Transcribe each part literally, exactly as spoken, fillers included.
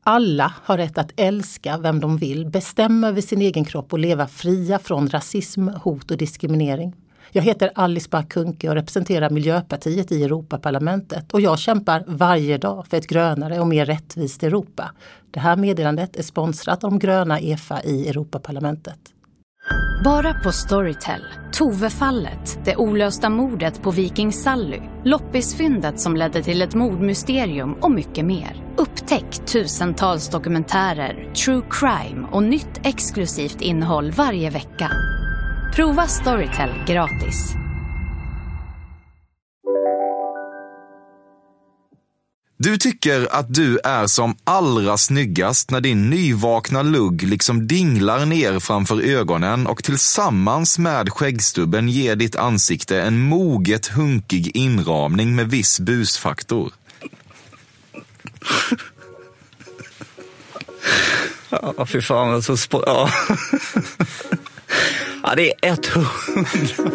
Alla har rätt att älska vem de vill, bestämma över sin egen kropp och leva fria från rasism, hot och diskriminering. Jag heter Alice Bah Kuhnke och representerar Miljöpartiet i Europaparlamentet och jag kämpar varje dag för ett grönare och mer rättvist Europa. Det här meddelandet är sponsrat av de gröna E F A i Europaparlamentet. Bara på Storytel. Tove-fallet, det olösta mordet på Viking Sally, loppisfyndet som ledde till ett mordmysterium och mycket mer. Upptäck tusentals dokumentärer, true crime och nytt exklusivt innehåll varje vecka. Prova Storytel gratis. Du tycker att du är som allra snyggast när din nyvakna lugg liksom dinglar ner framför ögonen och tillsammans med skäggstubben ger ditt ansikte en moget hunkig inramning med viss busfaktor. Ja, fy fan, alltså sp- ja. Ja, det är ett hundra.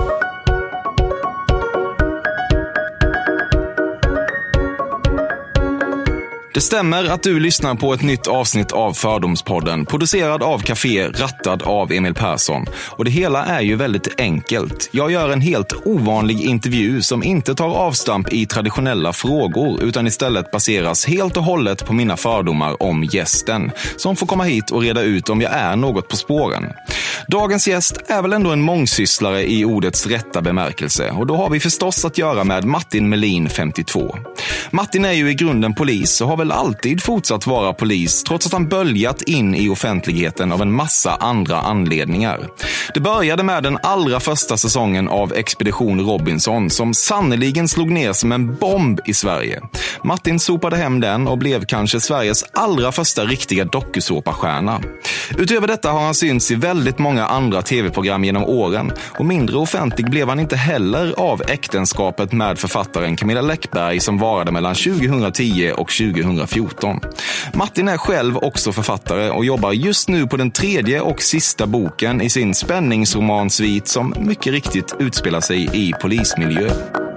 Det stämmer att du lyssnar på ett nytt avsnitt av Fördomspodden, producerad av Café, rattad av Emil Persson. Och det hela är ju väldigt enkelt. Jag gör en helt ovanlig intervju som inte tar avstamp i traditionella frågor utan istället baseras helt och hållet på mina fördomar om gästen, som får komma hit och reda ut om jag är något på spåren. Dagens gäst är väl ändå en mångsysslare i ordets rätta bemärkelse och då har vi förstås att göra med Martin Melin, femtiotvå. Martin är ju i grunden polis och har väl alltid fortsatt vara polis trots att han böljat in i offentligheten av en massa andra anledningar. Det började med den allra första säsongen av Expedition Robinson som sannoliken slog ner som en bomb i Sverige. Martin sopade hem den och blev kanske Sveriges allra första riktiga dokusåpastjärna. Utöver detta har han synts i väldigt många andra tv-program genom åren och mindre offentlig blev han inte heller av äktenskapet med författaren Camilla Läckberg som varade mellan tjugohundratio och tjugohundrafjorton. Martin är själv också författare och jobbar just nu på den tredje och sista boken i sin spänningsromansvit som mycket riktigt utspelar sig i polismiljö.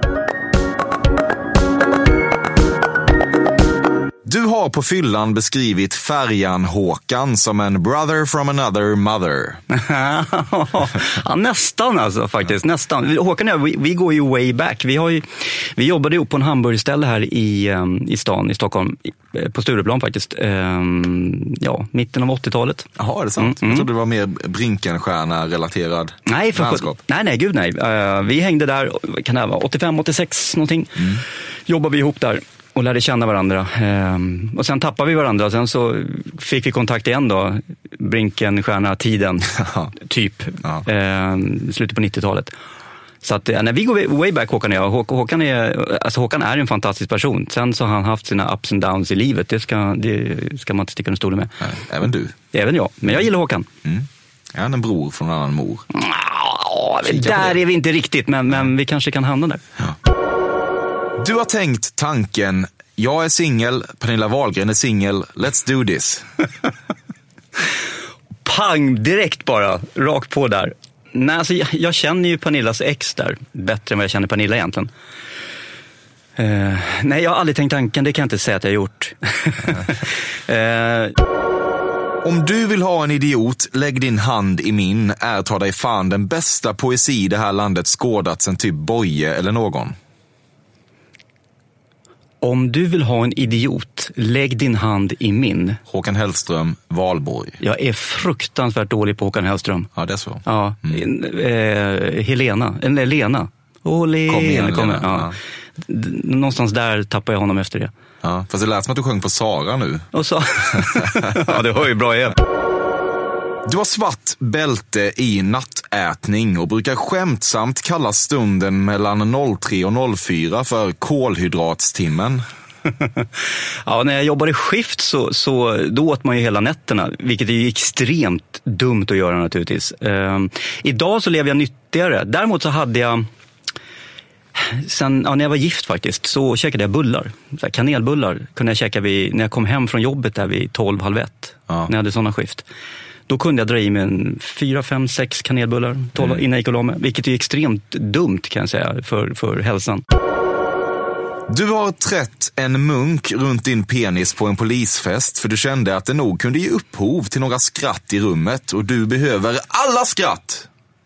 Du har på fyllan beskrivit färjan Håkan som en brother from another mother. Ja, nästan alltså faktiskt, nästan. Håkan och jag, vi, vi går ju way back. Vi, har ju, vi jobbade ihop på en hamburgerställe här i, um, i stan, i Stockholm, på Stureplan faktiskt. Um, ja, mitten av åttiotalet. Jaha, är det sant? Mm, jag trodde det var mer Brinkenstjärna-relaterad nej, för, vänskap. Nej, nej, gud nej. Uh, vi hängde där, kan det vara åttiofem åttiosex någonting. Mm. Jobbade vi ihop där. Och lärde känna varandra. Ehm, och sen tappade vi varandra. Sen så fick vi kontakt igen då. Brinkenstjärna-tiden. typ. Ja. Ehm, slutet på nittiotalet. Så att, när vi går way back, Håkan och jag. Hå- Håkan, är, alltså Håkan är en fantastisk person. Sen så har han haft sina ups and downs i livet. Det ska, det ska man inte sticka under stolen med. Nej, även du. Även jag. Men jag gillar Håkan. Mm. Jag är en bror från en annan mor. Ja, där är vi inte riktigt. Men, men vi kanske kan hamna där. Ja. Du har tänkt tanken, jag är singel, Pernilla Wahlgren är singel, let's do this. Pang, direkt bara, rakt på där. Nej, alltså, jag, jag känner ju Pernillas ex där bättre än vad jag känner Pernilla egentligen. Uh, nej, jag har aldrig tänkt tanken, det kan jag inte säga att jag har gjort. uh, Om du vill ha en idiot, lägg din hand i min, är ta dig fan den bästa poesi det här landet skådat sen typ Boje eller någon. Om du vill ha en idiot, lägg din hand i min. Håkan Hellström, Valborg. Jag är fruktansvärt dålig på Håkan Hellström. Ja, det är så. Ja, mm. eh, Helena, eller Lena. Åh, Lena, kom igen, kommer. Lena. Ja. Ja. Någonstans där tappar jag honom efter det. Ja, fast det lät som att du sjöng på Sara nu. Och så. Ja, det var ju bra igen. Du har svart bälte i nattätning och brukar skämtsamt kalla stunden mellan noll tre och noll fyra för kolhydratstimmen. Ja, när jag jobbade skift så, så då åt man ju hela nätterna, vilket är ju extremt dumt att göra naturligtvis. Um, idag så lever jag nyttigare. Däremot så hade jag, sen, ja, när jag var gift faktiskt, så käkade jag bullar. Så här, kanelbullar kunde jag käka vid, när jag kom hem från jobbet där vid tolv, halv ett. Ja. När jag hade sådana skift. Då kunde jag dra i mig en fyra, fem, sex kanelbullar tolv, mm. innan jag gick och la mig. Vilket är extremt dumt kan jag säga för, för hälsan. Du har trätt en munk runt din penis på en polisfest för du kände att det nog kunde ge upphov till några skratt i rummet och du behöver alla skratt.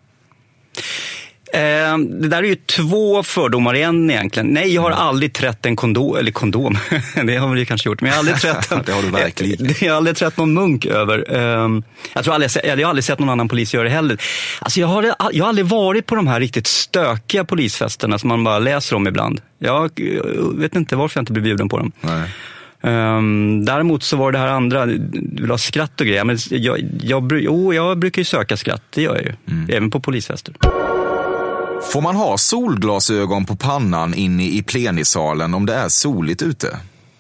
Eh, det där är ju två fördomar igen egentligen. Nej, jag har aldrig trätt en kondom, eller kondom, det har vi kanske gjort, men jag har aldrig trätt en, det har du verkligen. Jag har aldrig trätt någon munk över. Eh, jag tror aldrig, jag har aldrig sett någon annan polis göra det heller. Alltså jag har, jag har aldrig varit på de här riktigt stökiga polisfesterna som man bara läser om ibland. Jag vet inte varför jag inte blir bjuden på dem. Nej. Um, däremot så var det här andra, du vill ha skratt och grejer, men jag, jag, oh, jag brukar ju söka skratt, det gör jag ju, mm. även på polisfester. Får man ha solglasögon på pannan inne i plenisalen om det är soligt ute?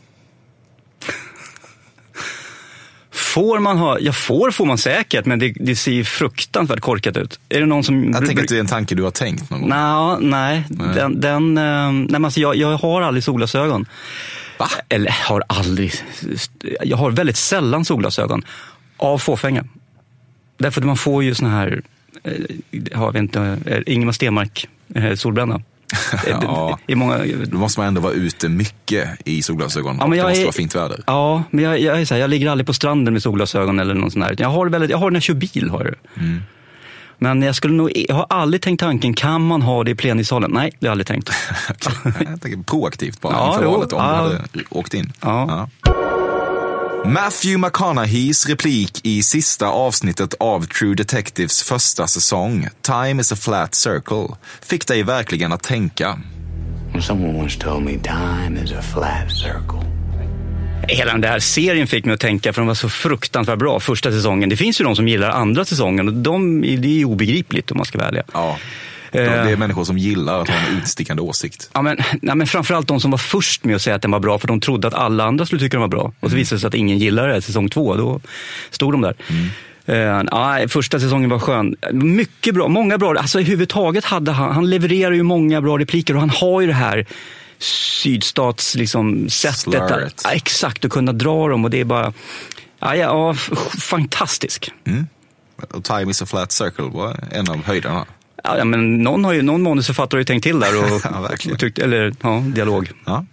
Får man ha, ja får får man säkert, men det, det ser fruktansvärt korkat ut. Är det någon som... Jag tänker att det är en tanke du har tänkt någon gång. Nå, nej, nej, den, den nej men alltså jag, jag har aldrig solglasögon. Va? Eller har aldrig, jag har väldigt sällan solglasögon av fåfänga. Därför att man får ju såna här, har vi inte, Ingemar Stenmark solbränna. Ja, I många... då måste man ändå vara ute mycket i solglasögon. Ja, men jag det måste är... vara fint väder. Ja, men jag, jag, är så här, jag ligger aldrig på stranden med solglasögon eller någon sån här. Jag har väldigt, jag har när jag kör bil har jag. Mm. Men jag skulle nog, jag har aldrig tänkt tanken, kan man ha det i plenisalen? Nej, det har jag aldrig tänkt. Jag tänker proaktivt bara ja, inför jo, valet om ja. du hade åkt in. Ja. Ja. Matthew McConaugheys replik i sista avsnittet av True Detectives första säsong, Time is a flat circle, fick dig verkligen att tänka. Someone once told me time is a flat circle. Hela den där serien fick mig att tänka, för de var så fruktansvärt bra första säsongen. Det finns ju de som gillar andra säsongen och de, det är obegripligt om man ska välja. Ja. Det är människor som gillar att ha en utstickande åsikt. Ja, men, nej, men framförallt de som var först med att säga att den var bra, för de trodde att alla andra skulle tycka den var bra. Och så mm. visade det sig att ingen gillade det, säsong två, då stod de där. Mm. Uh, ja, första säsongen var skön. Mycket bra, många bra. Alltså i huvudtaget hade han, han levererar ju många bra repliker och han har ju det här sydstats liksom sättet att, ja, exakt, att kunna dra dem och det är bara ja, ja, fantastisk. Mm. Och Time is a flat circle var en av höjderna. Ja, men någon har ju, någon manusförfattare har ju tänkt till där och, ja, och tyckt, eller ja, dialog. Ja.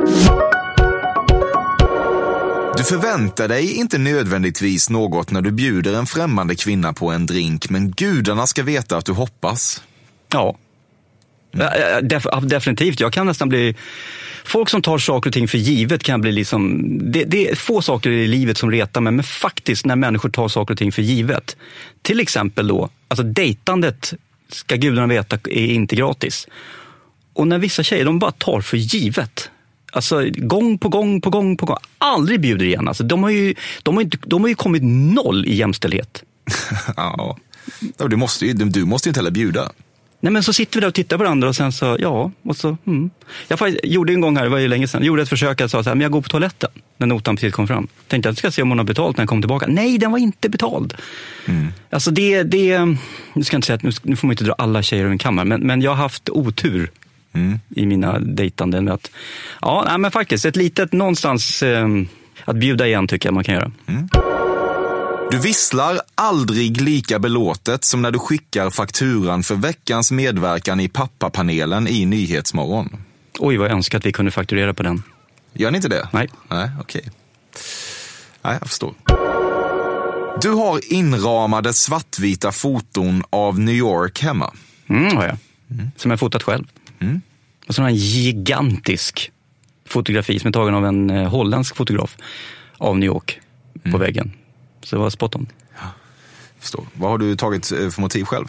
Du förväntar dig inte nödvändigtvis något när du bjuder en främmande kvinna på en drink, men gudarna ska veta att du hoppas. Ja. Mm. Def- definitivt. Jag kan nästan bli... Folk som tar saker och ting för givet kan bli liksom... Det, det är få saker i livet som retar mig, men faktiskt när människor tar saker och ting för givet. Till exempel då, alltså dejtandet ska gudarna veta är inte gratis. Och när vissa tjejer, de bara tar för givet. Alltså gång på gång på gång på gång. Aldrig bjuder igen. Alltså, de, har ju, de, har inte, de har ju kommit noll i jämställdhet. Ja, du måste ju, du måste ju inte heller bjuda. Nej, men så sitter vi där och tittar på varandra och sen så, ja, och så, mm. Jag faktiskt, gjorde en gång här, det var ju länge sedan, gjorde ett försök att säga så här, men jag går på toaletten när notan precis kom fram. Tänkte att jag ska se om hon har betalt när jag kom tillbaka. Nej, den var inte betald. Mm. Alltså det, det, nu ska jag inte säga att nu, nu får man inte dra alla tjejer över en kammare, men, men jag har haft otur mm. i mina dejtanden med att, ja, nej, men faktiskt, ett litet någonstans eh, att bjuda igen tycker jag man kan göra. Mm. Du visslar aldrig lika belåtet som när du skickar fakturan för veckans medverkan i pappapanelen i Nyhetsmorgon. Oj, vad jag önskar att vi kunde fakturera på den. Gör ni inte det? Nej. Nej, okej. Okay. Nej, jag förstår. Du har inramade svartvita foton av New York hemma. Mm, har jag. Mm. Som jag fotat själv. Mm. Och så har jag en gigantisk fotografi som är tagen av en eh, holländsk fotograf av New York mm. på väggen. Så det var spot on. Ja, förstår. Vad har du tagit för motiv själv?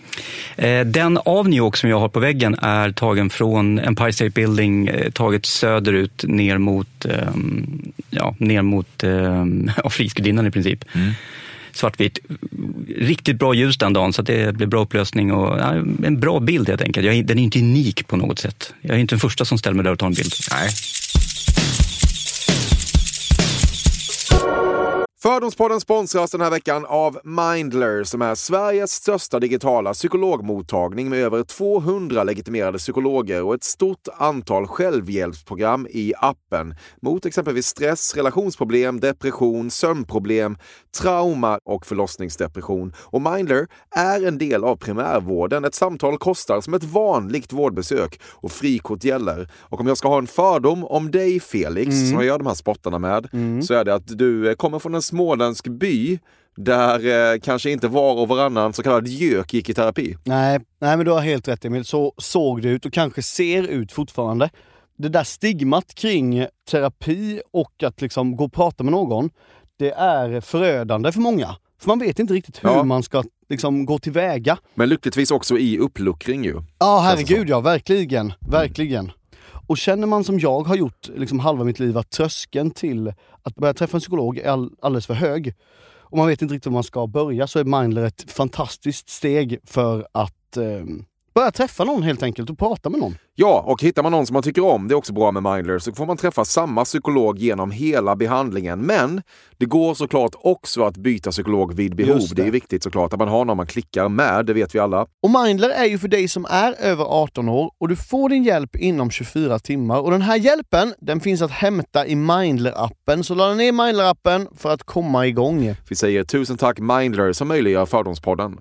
Den av New York som jag har på väggen är tagen från Empire State Building, taget söderut ner mot, ja, ner mot ja, Frihetsgudinnan i princip. Mm. Svartvit. Riktigt bra ljus den dagen så att det blir bra upplösning och ja, en bra bild helt enkelt. Jag, den är inte unik på något sätt. Jag är inte den första som ställer mig där och tar en bild. Nej. Fördomspodden sponsras den här veckan av Mindler som är Sveriges största digitala psykologmottagning med över tvåhundra legitimerade psykologer och ett stort antal självhjälpsprogram i appen mot exempelvis stress, relationsproblem, depression, sömnproblem, trauma och förlossningsdepression. Och Mindler är en del av primärvården. Ett samtal kostar som ett vanligt vårdbesök och frikort gäller. Och om jag ska ha en fördom om dig, Felix, mm. som jag gör de här spottarna med, mm. så är det att du kommer från en småländsk by där eh, kanske inte var och varannan så kallad gök gick i terapi. Nej, nej, men du har helt rätt, Emil. Så såg det ut och kanske ser ut fortfarande. Det där stigmat kring terapi och att liksom gå och prata med någon, det är förödande för många. För man vet inte riktigt hur ja. man ska liksom gå tillväga. Men lyckligtvis också i uppluckring ju. Ja, herregud, ja, verkligen. Verkligen. Mm. Och känner man som jag har gjort liksom halva mitt liv att tröskeln till att börja träffa en psykolog är all, alldeles för hög. Och man vet inte riktigt hur man ska börja, så är Mindler ett fantastiskt steg för att eh, börja träffa någon helt enkelt och prata med någon. Ja, och hittar man någon som man tycker om, det är också bra med Mindler, så får man träffa samma psykolog genom hela behandlingen. Men det går såklart också att byta psykolog vid behov. Det. det är viktigt såklart att man har någon man klickar med, det vet vi alla. Och Mindler är ju för dig som är över arton år och du får din hjälp inom tjugofyra timmar. Och den här hjälpen, den finns att hämta i Mindler-appen. Så ladda ner Mindler-appen för att komma igång. Vi säger tusen tack Mindler som möjliggör Fördomspodden.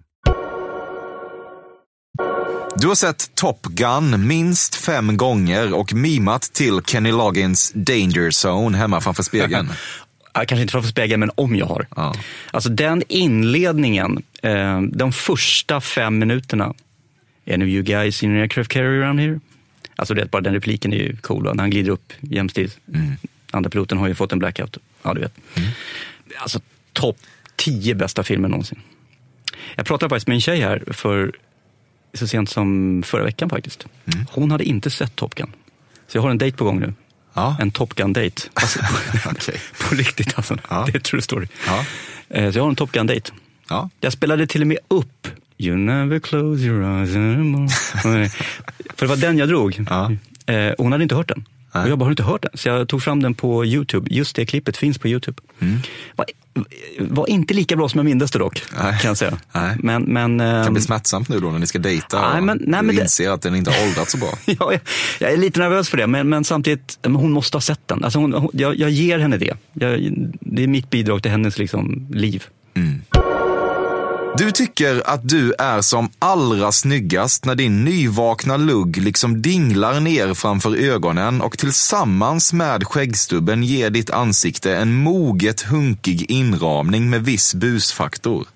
Du har sett Top Gun minst fem gånger och mimat till Kenny Loggins Danger Zone hemma framför spegeln. Ja, kanske inte framför spegeln, men om jag har. Ja. Alltså den inledningen, eh, de första fem minuterna. Any of you guys in an aircraft carrier around here? Alltså det, bara den repliken är ju cool, när han glider upp jämställt. Mm. Andra piloten har ju fått en blackout. Ja, du vet. Mm. Alltså topp tio bästa filmer någonsin. Jag pratade faktiskt med en tjej här för så sent som förra veckan faktiskt. Mm. Hon hade inte sett Top Gun. Så jag har en date på gång nu. Ja. En Top Gun-date. Alltså, okay. På riktigt alltså. Ja. Det är true story. Ja. Så jag har en Top Gun-date. Ja. Jag spelade till och med upp You never close your eyes anymore. För det var den jag drog. Ja. Hon hade inte hört den. Nej. Och jag bara, har inte hört den. Så jag tog fram den på YouTube. Just det klippet finns på YouTube. Mm. Var, var inte lika bra som jag mindes det dock, nej. Kan jag säga. Nej. Men, men, det kan bli smärtsamt nu då när ni ska dejta. Nej, men, nej, du men inser det... att den inte har åldrats så bra. Ja, jag, jag är lite nervös för det. Men, men samtidigt, men hon måste ha sett den. Alltså hon, hon, jag, jag ger henne det. Jag, det är mitt bidrag till hennes liksom, liv. Mm. Du tycker att du är som allra snyggast när din nyvakna lugg liksom dinglar ner framför ögonen och tillsammans med skäggstubben ger ditt ansikte en moget hunkig inramning med viss busfaktor.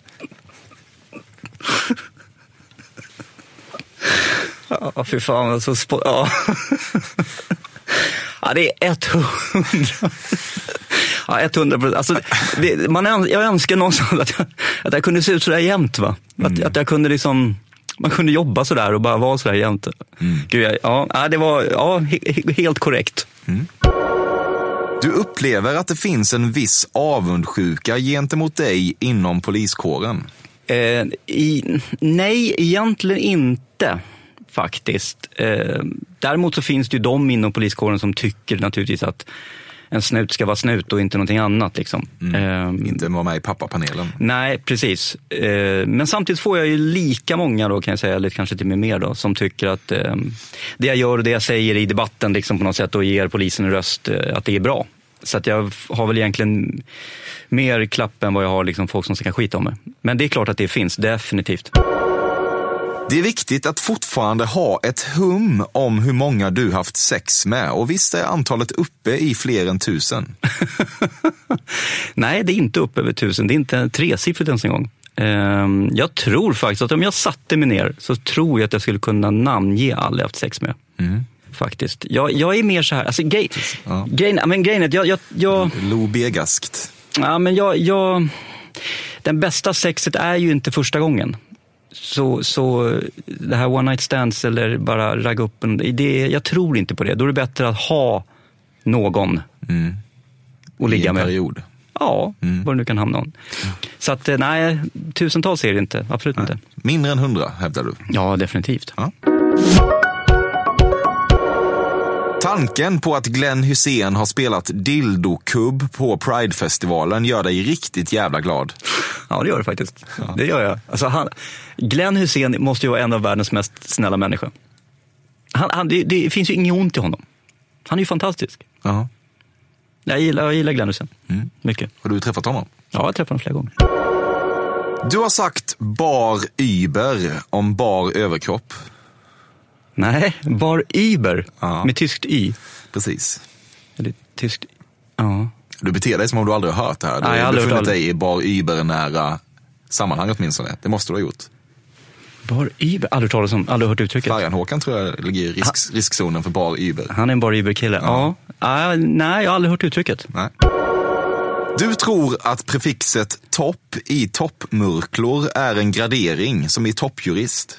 Ja, fy fan, alltså, sp- ja. Ja, det är hundra. Ja, hundra procent. Alltså, det, man, jag önskar någonstans att jag, att jag kunde se ut så där jämt, va? Att, mm. att jag kunde liksom, man kunde jobba så där och bara vara så där jämt. Mm. Gud, jag, ja, det var ja, he, helt korrekt. Mm. Du upplever att det finns en viss avundsjuka gentemot dig inom poliskåren? Eh, i, nej, egentligen inte. Faktiskt. Eh, däremot så finns det ju de inom poliskåren som tycker naturligtvis att en snut ska vara snut och inte någonting annat liksom. Mm. Eh, inte vara med i pappapanelen. Nej, precis. Eh, men samtidigt får jag ju lika många då, kan jag säga, eller kanske till och med mer då, som tycker att eh, det jag gör och det jag säger i debatten liksom på något sätt och ger polisen en röst, eh, att det är bra. Så att jag har väl egentligen mer klapp än vad jag har liksom folk som ska skita om mig. Men det är klart att det finns, definitivt. Det är viktigt att fortfarande ha ett hum om hur många du haft sex med. Och visst är antalet uppe i fler än tusen? Nej, det är inte uppe över tusen. Det är inte tresiffrigt ens en gång. Jag tror faktiskt att om jag satte mig ner så tror jag att jag skulle kunna namnge alla jag haft sex med. Mm. Faktiskt. Jag, jag är mer så här. Alltså, grej, ja. grejen, men grejen är att jag... jag, jag Lobegaskt. Ja, men jag, jag... Den bästa sexet är ju inte första gången. Så, så det här one night stands eller bara ragga upp en, det, jag tror inte på det. Då är det bättre att ha någon mm. och ligga med. I en period. Ja, mm. var det nu kan hamna någon. Mm. Så att nej, tusentals är det inte. Absolut nej. inte. Mindre än hundra, hävdar du? Ja, definitivt. Ja. Tanken på att Glenn Hysén har spelat dildo-kubb på Pride-festivalen gör dig riktigt jävla glad. Ja, det gör det faktiskt. Ja. Det gör jag. Alltså han, Glenn Hysén måste ju vara en av världens mest snälla människor. Han, han, det, det finns ju inget ont i honom. Han är ju fantastisk. Uh-huh. Jag gillar, jag gillar Glenn Hysén. Mm. Mycket. Har du träffat honom? Ja, jag har träffat honom flera gånger. Du har sagt bar Uber om bar överkropp. Nej, bar Uber. Ja. Med tyskt Y. Precis. Eller tyskt... Ja. Du beter dig som om du aldrig har hört det här. Du har befunnit dig i bar Uber nära sammanhang åtminstone. Det måste du ha gjort. Bar Uber? Aldrig talat om, aldrig hört uttrycket. Färjan Håkan tror jag ligger i risk, riskzonen för bar Uber. Han är en bar Uber-kille. Ja. Ja. Uh, nej, jag har aldrig hört uttrycket. Nej. Du tror att prefixet topp i toppmurklor är en gradering som i toppjurist?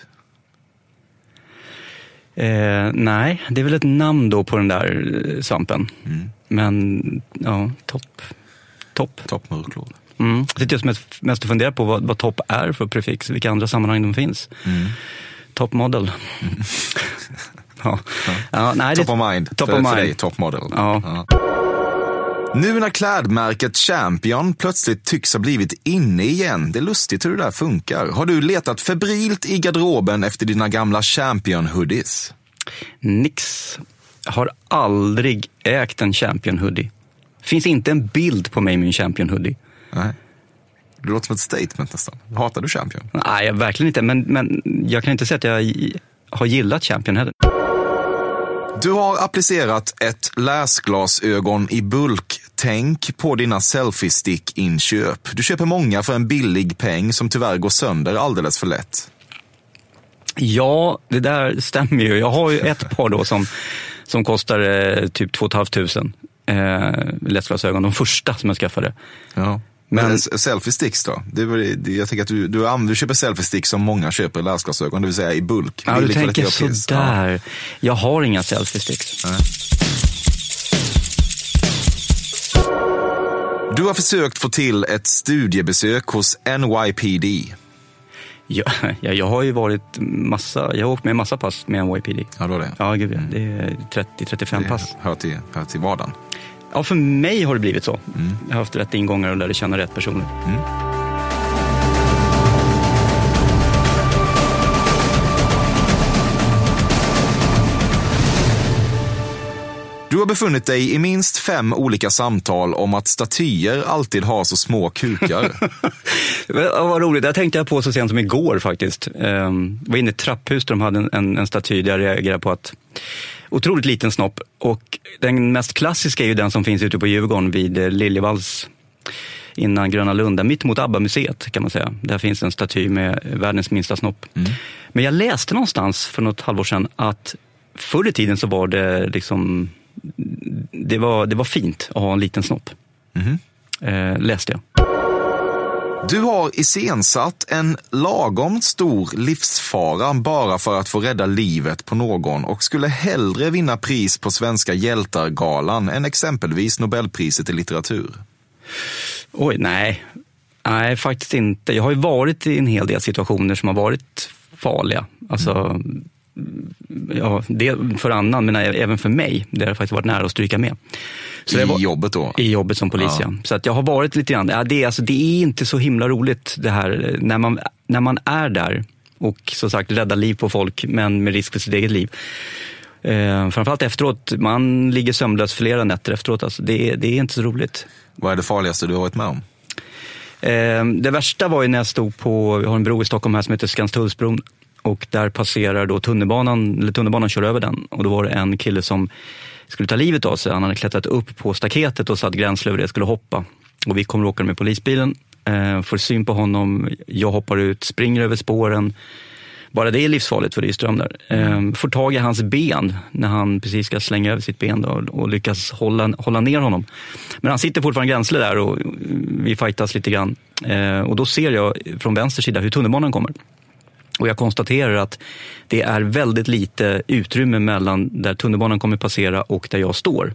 Eh, nej, det är väl ett namn då på den där svampen. Mm. Men, ja, topp. Topp. Toppmurklor. Mm. Det är just mest, mest att fundera på vad, vad topp är för prefix, vilka andra sammanhang de finns. Mm. Toppmodell. Mm. ja. Ja. Ja, nej, top det, of mind. Top för, of mind. för dig, toppmodell. Ja. Ja. Nu när klädmärket Champion plötsligt tycks ha blivit inne igen, det är lustigt hur det där funkar. Har du letat febrilt i garderoben efter dina gamla Champion-hoodies? Nix. Har aldrig ägt en Champion-hoodie. Finns inte en bild på mig med en Champion-hoodie. Nej. Det låter som ett statement nästan. Hatar du Champion? Nej, jag, verkligen inte. Men, men jag kan inte säga att jag har gillat Champion heller. Du har applicerat ett läsglasögon i bulk-tänk på dina selfie-stick-inköp. Du köper många för en billig peng som tyvärr går sönder alldeles för lätt. Ja, det där stämmer ju. Jag har ju ett par då som, som kostar eh, typ två och ett halvt tusen eh, läsglasögon. De första som jag skaffade. Ja. Men, Men selfie-sticks då? Det är, det, jag tänker att du, du, du köper selfie-sticks som många köper läsglasögon, det vill säga i bulk. Ja, du tänker sådär. Ja. Jag har inga selfie-sticks. Nej. Du har försökt få till ett studiebesök hos N Y P D. Ja, ja, jag har ju varit massa, jag har åkt med massa pass med N Y P D. Ja, då det. Ja, gud, det är trettio till trettiofem pass. Hör till, hör till vardagen. Ja, för mig har det blivit så. Mm. Jag har haft rätt ingångar och lärde känna rätt personer. Mm. Du har befunnit dig i minst fem olika samtal om att statyer alltid har så små kukar. Ja, vad roligt, det tänkte jag på så sent som igår faktiskt. Jag var inne i ett trapphus där de hade en, en, en staty där jag reagerade på att otroligt liten snopp. Och den mest klassiska är ju den som finns ute på Djurgården vid Liljevalchs innan Gröna Lund, mitt mot ABBA-museet kan man säga. Där finns en staty med världens minsta snopp. Mm. Men jag läste någonstans för något halvår sedan att förr i tiden så var det liksom det var, det var fint att ha en liten snopp. Mm. Eh, läste jag. Du har iscensatt en lagom stor livsfara bara för att få rädda livet på någon och skulle hellre vinna pris på Svenska hjältargalan än exempelvis Nobelpriset i litteratur. Oj, nej. Nej, faktiskt inte. Jag har ju varit i en hel del situationer som har varit farliga. Alltså, mm. ja, det för annan, men även för mig. Det har faktiskt varit nära att stryka med. Så I det var, jobbet då? I jobbet som polis, ja. Ja. Så att jag har varit lite grann, ja, det, är, alltså, det är inte så himla roligt det här, när man, när man är där och så sagt räddar liv på folk, men med risk för sitt eget liv. Eh, framförallt efteråt, man ligger sömnlös flera nätter efteråt, alltså, det, det är inte så roligt. Vad är det farligaste du har varit med om? Eh, det värsta var ju när jag stod på, vi har en bro i Stockholm här som heter Skanstullsbron. Och där passerar då tunnelbanan, eller tunnelbanan kör över den. Och då var det en kille som skulle ta livet av sig. Han hade klättrat upp på staketet och satt gränsle över det, skulle hoppa. Och vi kommer åka med polisbilen, eh, får syn på honom. Jag hoppar ut, springer över spåren. Bara det är livsfarligt för det är ström där. Eh, får tag i hans ben när han precis ska slänga över sitt ben då, och lyckas hålla, hålla ner honom. Men han sitter fortfarande gränsle där och vi fightas lite grann. Eh, och då ser jag från vänster sida hur tunnelbanan kommer. Och jag konstaterar att det är väldigt lite utrymme mellan där tunnelbanan kommer passera och där jag står.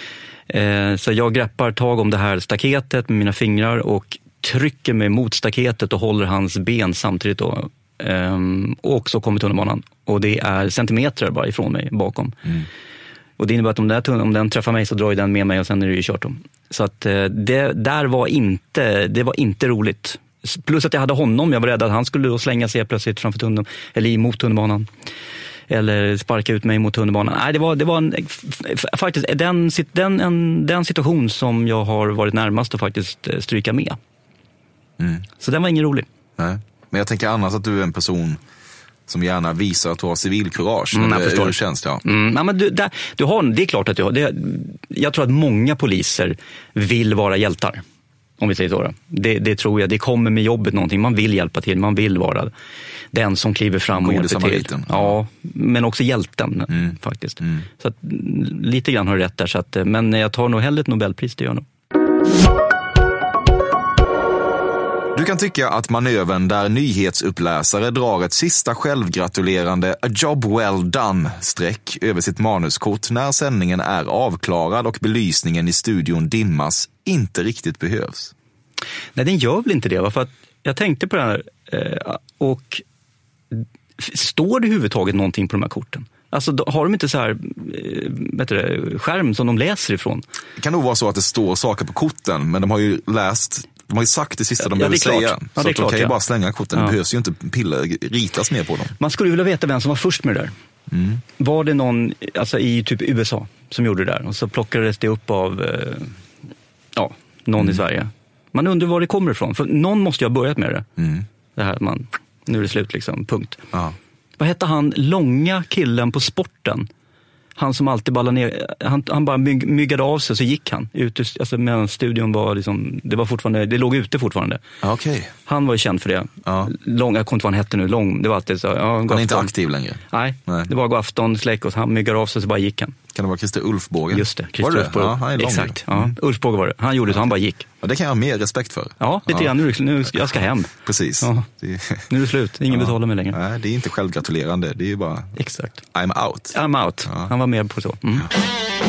Eh, så jag greppar tag om det här staketet med mina fingrar och trycker mig mot staketet och håller hans ben samtidigt då. Eh, och så kommer tunnelbanan. Och det är centimeter bara ifrån mig bakom. Mm. Och det innebär att om den, här, om den träffar mig så drar ju den med mig och sen är det ju kört om. Så att det där var inte, det var inte roligt. Plus att jag hade honom, jag var rädd att han skulle då slänga sig plötsligt framför tunneln, eller emot tunnelbanan. Eller sparka ut mig mot tunnelbanan. Nej, det var, det var en, faktiskt den, den, en, den situation som jag har varit närmast att faktiskt stryka med. Mm. Så den var ingen rolig. Nej. Men jag tänker annars att du är en person som gärna visar att du har civilkurage. Mm, jag det, förstår. Hur känns det? Ja. Mm, ja, men du, där, du har, det är klart att du har. Det, jag tror att många poliser vill vara hjältar. Om vi säger så. Då. Det, det tror jag. Det kommer med jobbet någonting. Man vill hjälpa till. Man vill vara den som kliver fram och hjälper till. Ja, men också hjälten mm. faktiskt. Mm. Så att, lite grann har du rätt där. Så att, men jag tar nog hellre ett Nobelpris, det gör jag nog. Du kan tycka att manövern där nyhetsuppläsare drar ett sista självgratulerande a job well done-streck över sitt manuskort när sändningen är avklarad och belysningen i studion dimmas inte riktigt behövs. Nej, den gör väl inte det. För att jag tänkte på det här och står det överhuvudtaget någonting på de här korten? Alltså har de inte så här vet du, skärm som de läser ifrån? Det kan nog vara så att det står saker på korten, men de har ju läst... De har ju sagt det sista de ja, behöver säga. Ja, så att de klart, kan ju ja. bara slänga korten. Ja. Det behövs ju inte pilla, ritas mer på dem. Man skulle vilja veta vem som var först med det där. Mm. Var det någon alltså i typ U S A som gjorde det där? Och så plockades det upp av eh, ja, någon mm. i Sverige. Man undrar var det kommer ifrån. För någon måste ju ha börjat med det. Mm. Det här man, nu är det slut liksom, punkt. Ja. Vad hette han långa killen på sporten? Han som alltid ballade ner, han, han bara myg, myggade av sig så gick han ut, alltså medan studion var liksom, det var fortfarande, det låg ute fortfarande. Okay. Han var ju känd för det. Ja. Lång, jag kommer inte vad han hette nu, lång, det var alltid så. Ja, han är inte aktiv längre. Nej, Nej. Det var god afton, släck och han myggade av sig så bara gick han. Kan det vara Christer Ulfbåge? Just det, Christer Ulfbåge. Ja, han är lång. Exakt, ja. Mm. Ulfbåge var det. Han gjorde så, han bara gick. Ja, det kan jag ha mer respekt för. Ja, lite grann. Nu, nu jag ska hem. Precis. Ja. Det... Nu är det slut. Ingen ja. betalar mig längre. Nej, det är inte självgratulerande. Det är ju bara... Exakt. I'm out. I'm out. Ja. Han var med på så. Mm. Ja.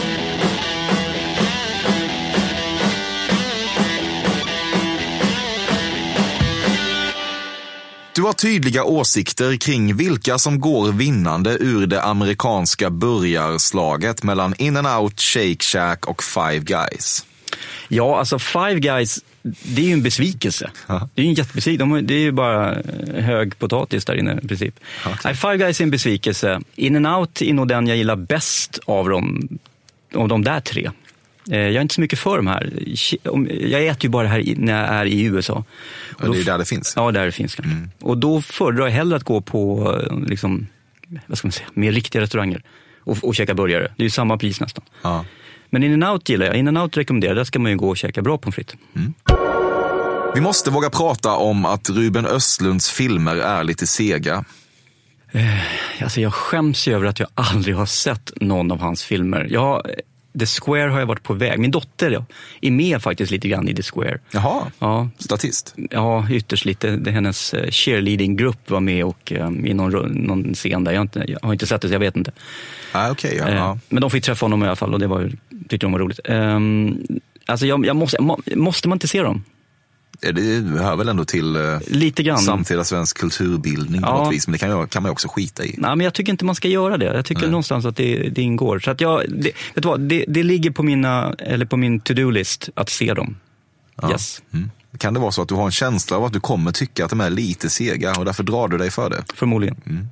Du har tydliga åsikter kring vilka som går vinnande ur det amerikanska burgarslaget mellan In-N-Out, Shake Shack och Five Guys. Ja, alltså Five Guys, det är ju en besvikelse. Aha. Det är ju en jättebesvikelse. Det är ju bara hög potatis där inne i princip. Okay. Nej, Five Guys är en besvikelse. In-N-Out är nog den jag gillar bäst av dem, av de där tre. Jag är inte så mycket för de här. Jag äter ju bara det här när jag är i U S A. Och det är där det finns. Ja, där det finns kanske. Mm. Och då föredrar jag hellre att gå på liksom, vad ska man säga, mer riktiga restauranger och, och käka burgare. Det är ju samma pris nästan. Ja. Men In-N-Out gillar jag. In-N-Out rekommenderar. Där ska man ju gå och käka bra pommes frites. Mm. Vi måste våga prata om att Ruben Östlunds filmer är lite sega. Eh, alltså jag skäms ju över att jag aldrig har sett någon av hans filmer. Jag The Square har jag varit på väg. Min dotter ja, är med faktiskt lite grann i The Square. Jaha, ja. Statist? Ja, ytterst lite. Det, hennes cheerleading-grupp var med och um, i någon, någon scen där. Jag har, inte, jag har inte sett det så jag vet inte. Ah, okay, ja, uh, ja. Men de fick träffa honom i alla fall och det var, tyckte de var roligt. Um, alltså jag, jag måste, må, måste man inte se dem? Det hör väl ändå till uh, lite grann. Samtida svensk kulturbildning på ja. något vis. Men det kan, kan man ju också skita i. Nej, men jag tycker inte man ska göra det. Jag tycker Nej. någonstans att det, det ingår. Så att jag, det, vet du vad, det, det ligger på, mina, eller på min to-do-list att se dem. Ja. Yes. Mm. Kan det vara så att du har en känsla av att du kommer tycka att de är lite sega och därför drar du dig för det? Förmodligen. Mm.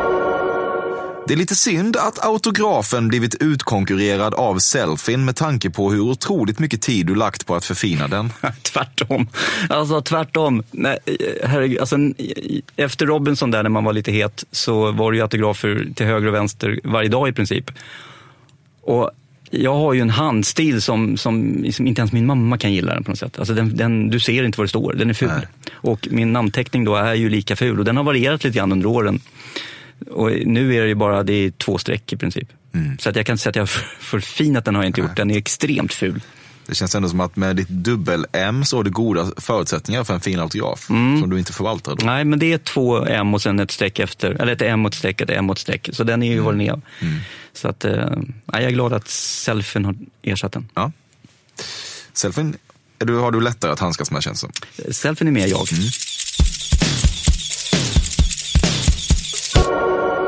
Det är lite synd att autografen blivit utkonkurrerad av selfien med tanke på hur otroligt mycket tid du lagt på att förfina den. Tvärtom. Alltså tvärtom. Nej, herregud, alltså, efter Robinson där när man var lite het så var det ju autografer till höger och vänster varje dag i princip. Och jag har ju en handstil som, som, som inte ens min mamma kan gilla den på något sätt. Alltså den, den, du ser inte vad det står, den är ful. Nej. Och min namnteckning då är ju lika ful och den har varierat lite grann under åren. Och nu är det ju bara det är två streck i princip. Mm. Så att jag kan säga att jag har förfinat den har jag inte gjort. Den är extremt ful. Det känns ändå som att med ditt dubbel-M så har du goda förutsättningar för en fin autograf mm. som du inte förvaltar då. Nej, men det är två M och sen ett streck efter. Eller ett M och ett streck, ett M och ett streck. Så den är ju mm. vad den är. Mm. Så att, äh, jag är glad att selfien har ersatt den. Ja. Selfien, är du, har du lättare att handskas med känns som? Selfien är mer jag. Mm.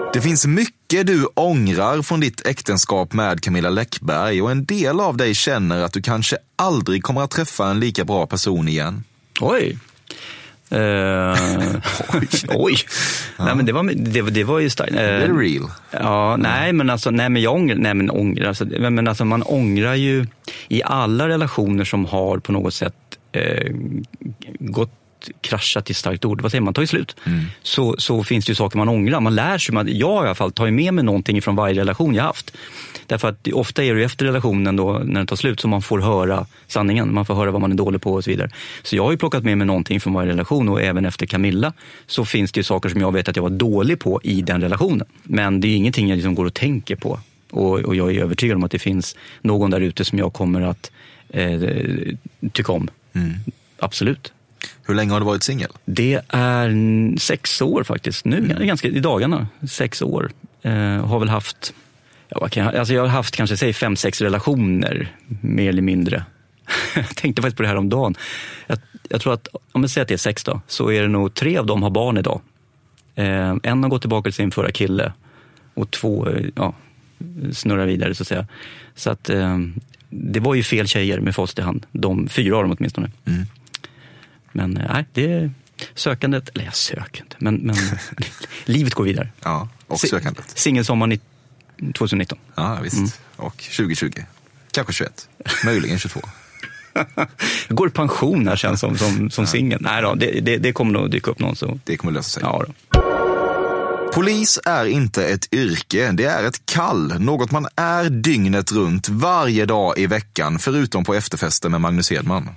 Det finns mycket du ångrar från ditt äktenskap med Camilla Läckberg och en del av dig känner att du kanske aldrig kommer att träffa en lika bra person igen. Oj. Uh, oj. oj. Ja. Nej, men det var, det, det var ju starkt. Uh, det är real. Ja, nej men alltså, nej men jag ångrar, nej men ångrar, alltså, men alltså man ångrar ju i alla relationer som har på något sätt eh, gått kraschat i starkt ord, vad säger man, tar ju slut. Mm. Så, så finns det ju saker man ångrar. Man lär sig, man, jag i alla fall tar ju med mig någonting från varje relation jag haft. Därför att ofta är det efter relationen då, när den tar slut, så man får höra sanningen. Man får höra vad man är dålig på och så vidare. Så jag har ju plockat med mig någonting från varje relation, och även efter Camilla så finns det ju saker som jag vet att jag var dålig på i den relationen. Men det är ju ingenting jag liksom går och tänker på. Och, och jag är övertygad om att det finns någon där ute som jag kommer att eh, tycka om. Mm. Absolut. Hur länge har du varit singel? Det är sex år faktiskt. Nu, mm. ganska i dagarna. Sex år. Eh, har väl haft... Ja, vad kan jag, alltså jag har haft kanske säg fem, sex relationer. Mer eller mindre. Jag tänkte faktiskt på det här om dagen. Jag, jag tror att, om jag säger att det är sex då, så är det nog tre av dem har barn idag. Eh, en har gått tillbaka till sin förra kille. Och två, ja, snurrar vidare så att säga. Så att eh, det var ju fel tjejer med fast i hand. De fyra av dem åtminstone. Mm. Men nej, det är sökandet, eller jag söker inte, men, men livet går vidare. Ja, och sökandet. Singelsommaren tjugonitton. Ja, visst. Mm. Och tjugohundratjugo. Kanske tjugoett. Möjligen tjugotvå. Jag går i pension här känns som, som, som ja. singel. Nej då, det, det, det kommer nog dyka upp någon. Så. Det kommer lösa sig. Ja då. Polis är inte ett yrke, det är ett kall. Något man är dygnet runt varje dag i veckan, förutom på efterfester med Magnus Hedman.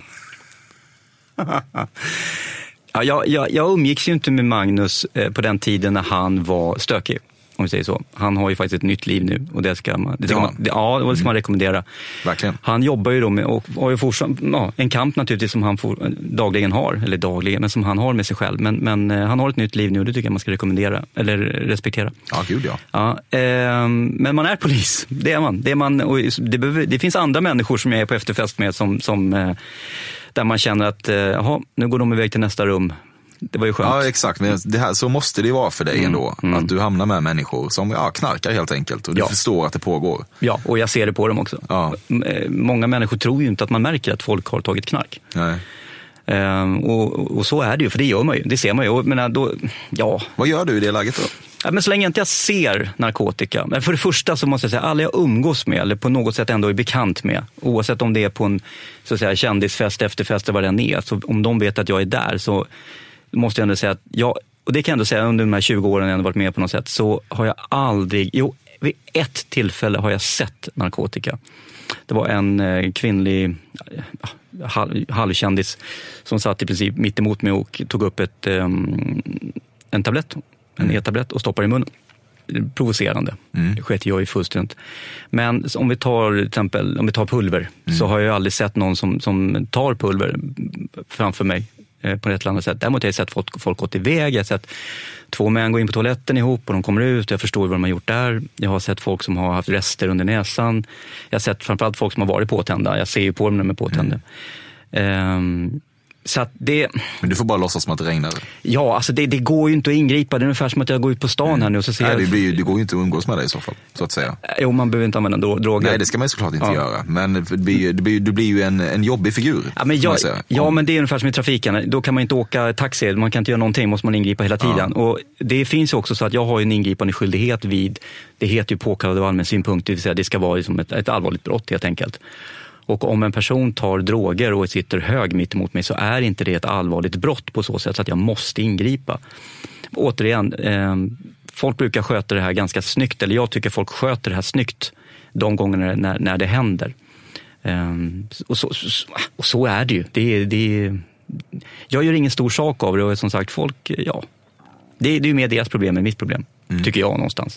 Ja, jag, jag, jag umgicks ju inte med Magnus eh, på den tiden när han var stökig, om vi säger så. Han har ju faktiskt ett nytt liv nu, och det ska man, det ska ja. man, det, ja, det ska man rekommendera. Verkligen. Han jobbar ju då med, och har ju fortsatt, ja, en kamp naturligtvis som han for, dagligen har, eller dagligen, men som han har med sig själv. Men, men eh, han har ett nytt liv nu, och det tycker jag man ska rekommendera, eller respektera. Ja, gud ja. ja eh, men man är polis, det är man. Det, är man, och det, behöver, det finns andra människor som jag är på efterfest med som... som eh, där man känner att, jaha, nu går de iväg till nästa rum. Det var ju skönt. Ja, exakt. Men det här, så måste det ju vara för dig mm, ändå. Mm. Att du hamnar med människor som ja, knarkar helt enkelt. Och du ja. förstår att det pågår. Ja, och jag ser det på dem också. Ja. Många människor tror ju inte att man märker att folk har tagit knark. Nej. Ehm, och, och så är det ju, för det gör man ju. Det ser man ju. Men då, ja. Vad gör du i det läget då? Ja, men så länge inte jag ser narkotika. Men för det första så måste jag säga, alla jag umgås med eller på något sätt ändå är bekant med, oavsett om det är på en så att säga, kändisfest, efterfest eller vad den är, så om de vet att jag är där, så måste jag ändå säga att jag, och det kan jag ändå säga under de här tjugo åren jag har varit med på något sätt, så har jag aldrig, jo, vid ett tillfälle har jag sett narkotika. Det var en eh, kvinnlig eh, halv, halvkändis som satt i princip mitt emot mig och tog upp ett, eh, en tablett, en mm. e-tablett och stoppar i munnen. Provocerande. Mm. Det sket jag ju fullständigt. Men om vi tar till exempel, om vi tar pulver, mm. så har jag aldrig sett någon som, som tar pulver framför mig eh, på ett eller annat sätt. Däremot har jag sett folk, folk gått iväg. Jag har sett två män gå in på toaletten ihop och de kommer ut. Jag förstår vad de har gjort där. Jag har sett folk som har haft rester under näsan. Jag har sett framförallt folk som har varit påtända. Jag ser ju på dem när de är påtända. Mm. Um, Så att det... Men du får bara låtsas som att det regnar. Ja, alltså det, det går ju inte att ingripa. Det är ungefär som att jag går ut på stan mm. här nu och så ser Nej, jag... det, blir, det går ju inte att umgås med dig i så fall, så att säga. Jo, man behöver inte använda droger. Nej, det ska man ju såklart inte ja. göra. Men det blir, det blir, du blir ju en, en jobbig figur. Ja, men, jag, ja men det är ungefär som i trafiken. Då kan man inte åka taxi, man kan inte göra någonting, måste man ingripa hela tiden. Ja. Och det finns ju också så att jag har en ingripande skyldighet vid, det heter ju påkallad av allmän synpunkt, det vill säga det ska vara liksom ett, ett allvarligt brott helt enkelt. Och om en person tar droger och sitter hög mitt emot mig, så är inte det ett allvarligt brott på så sätt så att jag måste ingripa. Återigen, eh, folk brukar sköta det här ganska snyggt, eller jag tycker folk sköter det här snyggt de gångerna när, när det händer. Eh, och, så, och så är det ju. Det är, det är, jag gör ingen stor sak av det, och som sagt, folk, ja, det, det är ju mer deras problem än mitt problem, mm. tycker jag någonstans.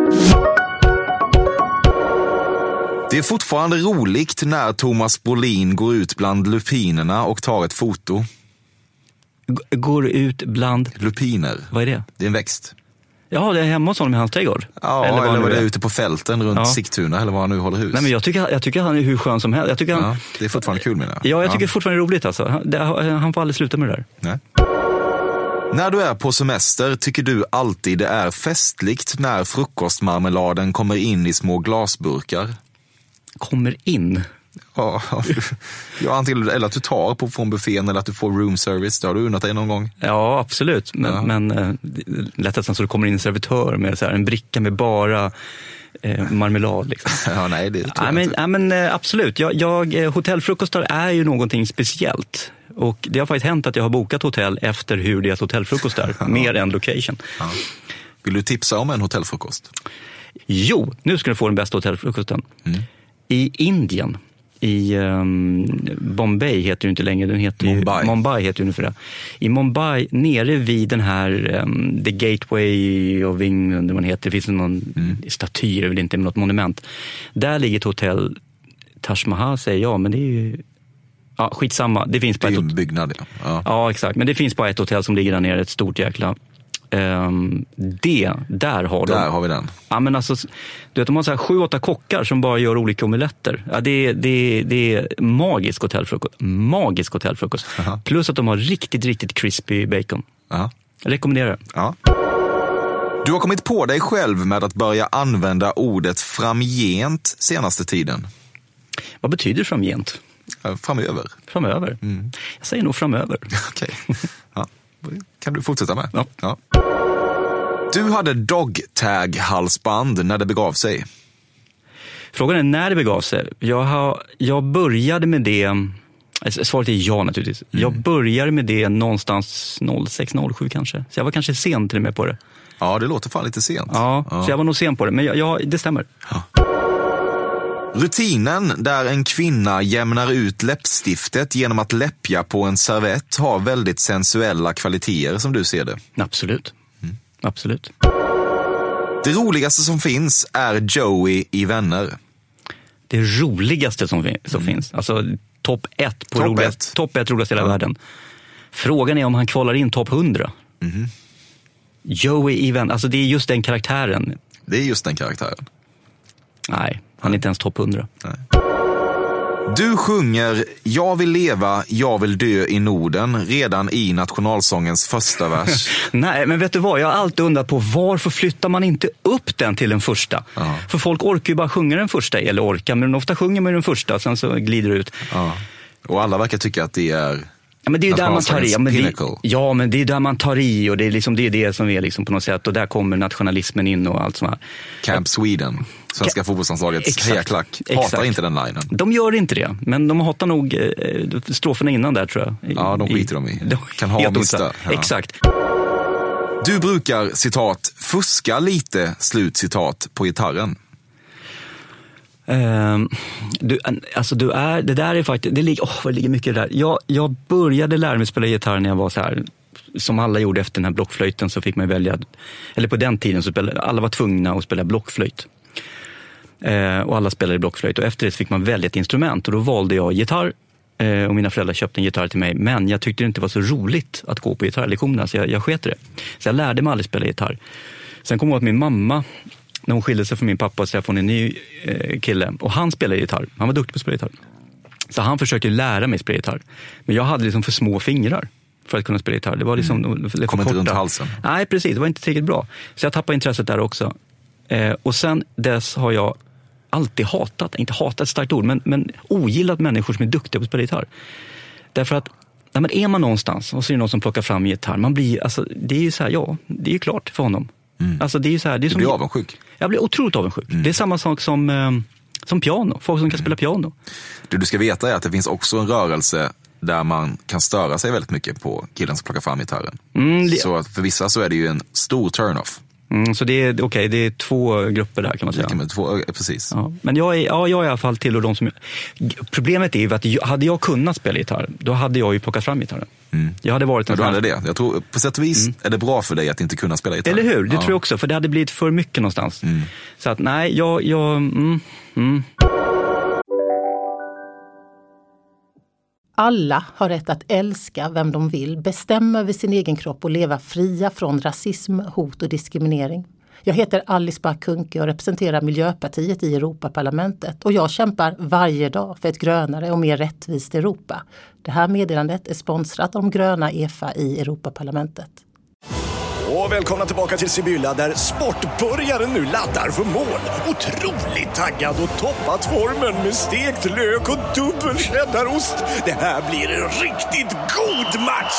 Det är fortfarande roligt när Thomas Brolin går ut bland lupinerna och tar ett foto. G- går ut bland... Lupiner. Vad är det? Det är en växt. Ja, det är hemma hos honom i hans trädgård. Ja, eller, eller var det ute på fälten runt ja. Sigtuna, eller var han nu håller hus. Nej, men jag tycker, jag tycker han är hur skön som helst. Jag tycker han, ja, det är fortfarande kul, menar jag. Ja, jag tycker ja. fortfarande det är roligt. Alltså. Han, det, han får aldrig sluta med det där. Nej. När du är på semester tycker du alltid det är festligt när frukostmarmeladen kommer in i små glasburkar? Kommer in? Ja, ja, antingen eller att du tar på från buffén eller att du får room service. Det har du unnat dig någon gång? Ja, absolut. Men, ja. men äh, lättast så det kommer in en servitör med så här, en bricka med bara eh, marmelad. Liksom. Ja, nej, det tror ja, jag men, inte. Ja, men äh, absolut. Jag, jag, hotellfrukostar är ju någonting speciellt. Och det har faktiskt hänt att jag har bokat hotell efter hur deras hotellfrukostar, ja. mer än location. Ja. Vill du tipsa om en hotellfrukost? Jo, nu ska du få den bästa hotellfrukosten. Mm. I Indien, i um, Bombay heter det inte längre, den heter Mumbai. Ju, Mumbai heter det nu för det. I Mumbai, nere vid den här um, The Gateway of England, det man heter, det finns någon mm. staty, eller inte något monument. Där ligger ett hotell, Taj Mahal säger jag, men det är ju ja, skitsamma. Det finns det är bara ju en byggnad, ja. ja. Ja, exakt. Men det finns bara ett hotell som ligger där nere, ett stort jäkla. Um, det, där har de. Där har vi den. Ja, men alltså, du vet, de har så här sju, åtta kockar som bara gör olika omeletter. Ja, det, det, det är magisk hotellfrukost. Magisk hotellfrukost. Uh-huh. Plus att de har riktigt, riktigt crispy bacon. Uh-huh. Jag rekommenderar. Ja. Du har kommit på dig själv med att börja använda ordet framgent senaste tiden. Vad betyder framgent? Framöver. Framöver? Mm. Jag säger nog framöver. Okej. Ja. Kan du fortsätta med? Ja. ja. Du hade dog-tag-halsband när det begav sig. Frågan är när det begav sig. Jag, har, jag började med det... Svaret är ja naturligtvis. Mm. Jag började med det någonstans noll sex noll sju kanske. Så jag var kanske sen till och med på det. Ja, det låter fan lite sent. Ja, ja. Så jag var nog sen på det. Men jag, jag, det stämmer. Ja. Rutinen där en kvinna jämnar ut läppstiftet genom att läppja på en servett har väldigt sensuella kvaliteter som du ser det. Absolut. Mm. Absolut. Det roligaste som finns är Joey i Vänner. Det roligaste som, fin- som mm. finns. Alltså topp ett på top roligast, ett. Topp ett roligast i hela ja. världen. Frågan är om han kvalar in topp hundra. Mm. Joey i Vänner, alltså det är just den karaktären. Det är just den karaktären. Nej, han är inte ens topp hundra. Nej. Du sjunger "Jag vill leva, jag vill dö i Norden" redan i nationalsångens första vers. Nej, men vet du vad? Jag har alltid undrat på varför flyttar man inte upp den till den första? Ja. För folk orkar ju bara sjunga den första, eller orkar, men ofta sjunger man den första och sen så glider det ut. Ja. Och alla verkar tycka att det är... Ja, men det är ju där man tar i. Ja men, det, ja, men det är där man tar i och det är liksom det, är det som är liksom på något sätt. Och där kommer nationalismen in och allt sånt här. Camp Sweden, svenska Ka- fotbollslandslagets hejaklack, hatar exakt. Inte den linen. De gör inte det, men de hatar nog eh, stroferna innan där tror jag. I, ja, de skiter de i. De kan ha och mista. Ja. Exakt. Du brukar, citat, fuska lite, slut citat, på gitarren. Um, du, alltså du är, det där är faktiskt, det ligger, oh, det ligger mycket där. Jag, jag började lära mig spela gitarr när jag var så här, som alla gjorde efter den här blockflöjten så fick man välja, eller på den tiden så spelade, alla var tvungna att spela blockflöjt. Uh, och alla spelade blockflöjt och efter det fick man välja ett instrument och då valde jag gitarr uh, och mina föräldrar köpte en gitarr till mig, men jag tyckte det inte var så roligt att gå på gitarrlektionerna så jag, jag sket det. Så jag lärde mig aldrig spela gitarr. Sen kom jag att min mamma, när hon skilde sig från min pappa och träffade en ny eh, kille. Och han spelade gitarr. Han var duktig på att spela gitarr. Så han försökte lära mig spela gitarr. Men jag hade liksom för små fingrar för att kunna spela gitarr. Det var liksom mm. för kom inte runt halsen. Nej, precis. Det var inte tillräckligt bra. Så jag tappade intresset där också. Eh, och sen dess har jag alltid hatat, inte hatat ett starkt ord, men, men ogillat människor som är duktiga på att spela gitarr. Därför att när man är man någonstans och så är det någon som plockar fram gitarr. Man blir, alltså, det är ju så här, ja, det är ju klart för honom. Mm. Alltså det är ju så här, det är du som, blir avundsjuk. Jag blir otroligt avundsjuk. Mm. Det är samma sak som, eh, som piano. Folk som kan mm. spela piano. Det du ska veta är att det finns också en rörelse där man kan störa sig väldigt mycket på killen som plockar fram gitarren. Mm, det... Så för vissa så är det ju en stor turn-off. Mm, så det är okej, okay, det är två grupper där kan man säga. Med två, precis. Ja, men jag är, ja, jag är i alla fall till och de som... Problemet är ju att jag, hade jag kunnat spela gitarr, då hade jag ju plockat fram gitarren. Mm. Jag hade varit en ja, du hade det. Jag tror på sätt och vis mm. är det bra för dig att inte kunna spela gitarr. Eller hur? Det ja. tror jag också, för det hade blivit för mycket någonstans. Mm. Så att nej, jag... jag mm, mm. Alla har rätt att älska vem de vill, bestämma över sin egen kropp och leva fria från rasism, hot och diskriminering. Jag heter Alice Bah Kuhnke och representerar Miljöpartiet i Europaparlamentet och jag kämpar varje dag för ett grönare och mer rättvist Europa. Det här meddelandet är sponsrat av de gröna E F A i Europaparlamentet. Och välkomna tillbaka till Sibylla där sportbörjaren nu laddar för mål. Otroligt taggad och toppat formen med stekt lök och dubbel cheddarost. Det här blir en riktigt god match.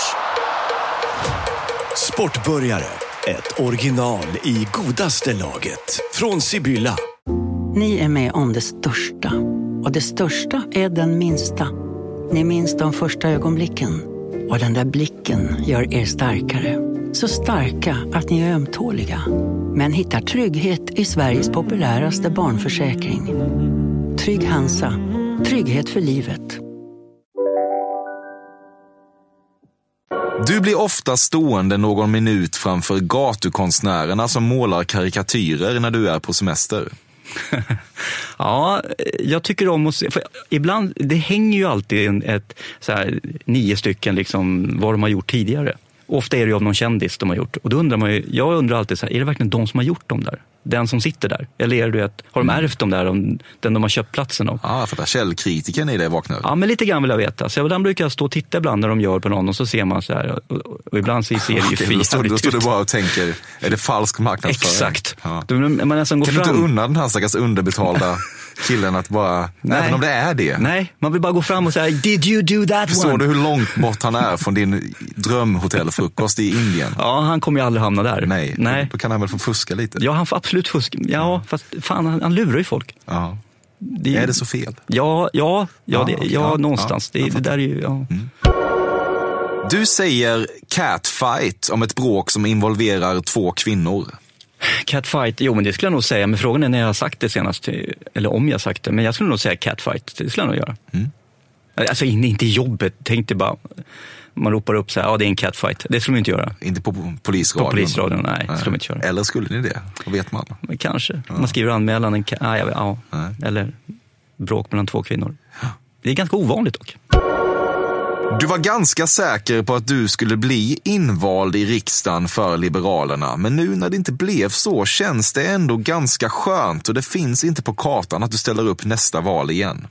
Sportbörjare, ett original i godaste laget. Från Sibylla. Ni är med om det största. Och det största är den minsta. Ni minns de första ögonblicken. Och den där blicken gör er starkare. Så starka att ni är ömtåliga. Men hittar trygghet i Sveriges populäraste barnförsäkring. Trygg Hansa. Trygghet för livet. Du blir ofta stående någon minut framför gatukonstnärerna som målar karikatyrer när du är på semester. Ja, jag tycker om att se, för ibland, det hänger ju alltid en, ett, så här, nio stycken liksom, vad de har gjort tidigare. Ofta är det ju av någon kändis de har gjort. Och då undrar man ju, jag undrar alltid så här, är det verkligen de som har gjort dem där? Den som sitter där? Eller är det att, har de ärvt dem där, om den de har köpt platsen av? Ja, för att källkritiken i det vaknar. Ja, men lite grann vill jag veta. Så ibland brukar jag stå och titta ibland när de gör på någon och så ser man så här. Och, och ibland ser det ju okay, fint. Då står, då står du bara och tänker, är det falsk marknadsföring? Exakt. Ja. Då, man nästan går kan fram. du inte unna den här stackars underbetalda killen att bara, nej. Även om det är det. Nej, man vill bara gå fram och säga, did you do that Förstår one? du hur långt bort han är från din drömhotellfrukost i Indien? Ja, han kommer ju aldrig hamna där. Nej, Nej. Då kan han väl få fuska lite. Ja, han får absolut fuska. Ja, fast fan, han, han lurar ju folk. Ja. Det, är det så fel? Ja, ja, ja, det, ja, ja någonstans. Ja, det, det där är ju, ja. Mm. Du säger catfight om ett bråk som involverar två kvinnor. Catfight, jo men det skulle jag nog säga. Men frågan är när jag har sagt det senast, eller om jag har sagt det. Men jag skulle nog säga catfight, det skulle jag nog göra. Mm. Alltså inte i jobbet, tänkte bara, man ropar upp så här, ja det är en catfight. Det skulle man inte göra. Inte på polisradion? På polisradion, nej, nej. Skulle man inte köra. Eller skulle ni det? Vad vet man? Men kanske, ja. Man skriver anmälan, en, ah, ja, ja. Eller bråk mellan två kvinnor. Det är ganska ovanligt dock. Du var ganska säker på att du skulle bli invald i riksdagen för Liberalerna. Men nu när det inte blev så känns det ändå ganska skönt. Och det finns inte på kartan att du ställer upp nästa val igen.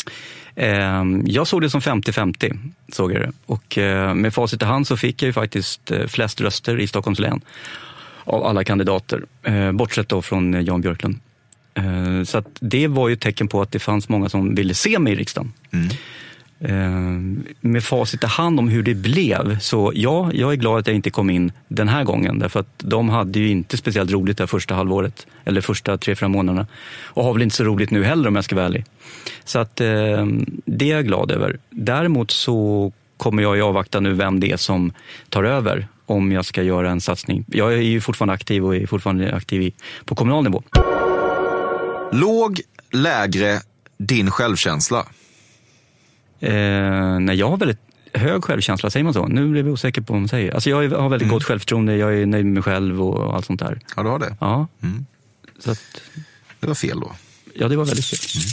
Jag såg det som femtio femtio, såg jag det. Och med facit i hand så fick jag ju faktiskt flest röster i Stockholms län av alla kandidater. Bortsett då från Jan Björklund. Så att det var ju ett tecken på att det fanns många som ville se mig i riksdagen. Mm. Med facit i hand om hur det blev, så ja, jag är glad att jag inte kom in den här gången, därför att de hade ju inte speciellt roligt det första halvåret eller första tre, fyra månaderna, och har väl inte så roligt nu heller om jag ska vara ärlig. Så att eh, det är jag glad över. Däremot så kommer jag i avvakta nu vem det är som tar över om jag ska göra en satsning. Jag är ju fortfarande aktiv och är fortfarande aktiv i, på kommunal nivå. Låg, lägre, din självkänsla? Eh, nej, jag har väldigt hög självkänsla, säger man så? Nu blev jag osäker på vad man säger. Alltså jag har väldigt mm. gott självförtroende, jag är nöjd med mig själv och allt sånt där. Ja, du har det? Ja. Mm. Så att, det var fel då? Ja, det var väldigt fel. Mm.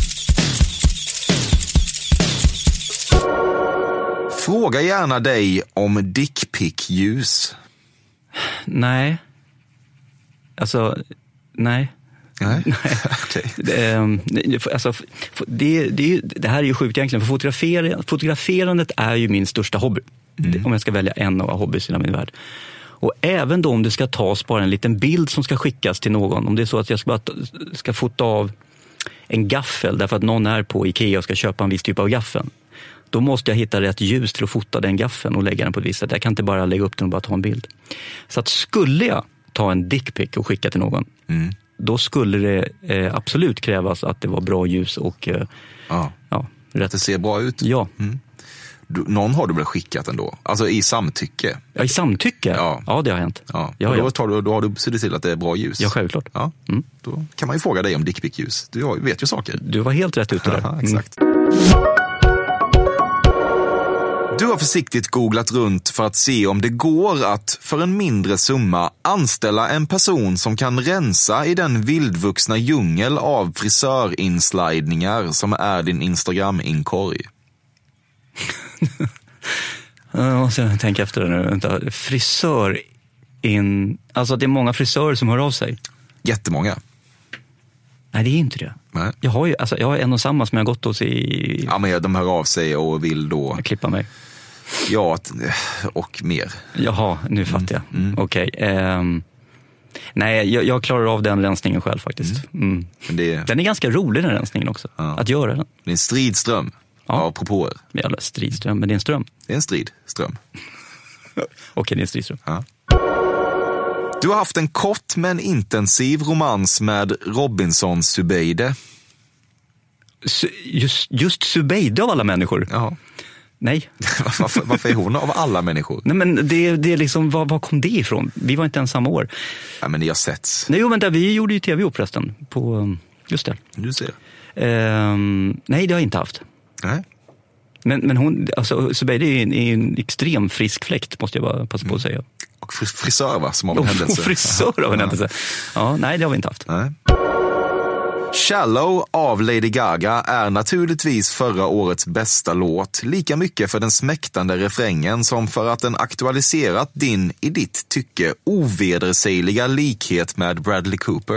Fråga gärna dig om dickpick-ljus. Nej. Alltså, nej. Nej, Nej. Okay. Det, alltså, det, det, det här är ju sjukt egentligen, för fotografer, fotograferandet är ju min största hobby. Mm. Om jag ska välja en av hobbys i min värld. Och även då om det ska tas bara en liten bild som ska skickas till någon, om det är så att jag ska, bara, ska fota av en gaffel därför att någon är på Ikea och ska köpa en viss typ av gaffel, då måste jag hitta rätt ljus till att fota den gaffeln och lägga den på ett visst sätt. Jag kan inte bara lägga upp den och bara ta en bild. Så att skulle jag ta en dickpic och skicka till någon, mm. då skulle det eh, absolut krävas att det var bra ljus och eh, ja. Ja, rätt. Att det ser bra ut. Ja. Mm. Du, någon har du väl skickat ändå? Alltså i samtycke? Ja, i samtycke? Ja, ja det har hänt. Ja. Ja, då, ja. Tar du, då har du sett till att det är bra ljus? Ja, självklart. Ja. Mm. Då kan man ju fråga dig om dickpick-ljus. Du vet ju saker. Du var helt rätt ute där. Aha, exakt. Mm. Du har försiktigt googlat runt för att se om det går att för en mindre summa anställa en person som kan rensa i den vildvuxna djungel av frisörinslidningar som är din Instagram-inkorg. Jag måste tänka efter det nu. Vänta. Frisör in... Alltså det är många frisörer som hör av sig. Jättemånga. Nej, det är inte det. Nej. Jag har ju alltså, jag har en och samma som jag har gått hos i... Ja, men de hör av sig och vill då... Klippa mig. Ja, och mer. Jaha, nu fattar jag. Mm. Okej. Okay. Um, nej, jag, jag klarar av den rensningen själv faktiskt. Mm. Men det är... Den är ganska rolig, den rensningen också. Ja. Att göra den. Det är en stridström ja. av propåer. Jävla stridström, men det är en ström. Det är en stridström. Okej, okay, det är en stridström. Ja. Du har haft en kort men intensiv romans med Robinson Zubeide. Just, just Zubeide av alla människor? Ja. Nej. varför, varför är hon av alla människor? Nej, men det, det är liksom, var, var kom det ifrån? Vi var inte ens samma år. Ja, men ni har sett. Nej, jo, vänta, vi gjorde ju tv förresten på, just det. Du ser. Ehm, nej, det har jag inte haft. Nej. Men, men hon, alltså Zubeide är en, är en extrem frisk fläkt, måste jag bara passa på att säga. Och frisör, va? Som av en händelse. Och frisör av en händelse. Ja, nej, det har vi inte haft. Nej. Shallow av Lady Gaga är naturligtvis förra årets bästa låt, lika mycket för den smäktande refrängen som för att den aktualiserat din, i ditt tycke, ovedersägliga likhet med Bradley Cooper.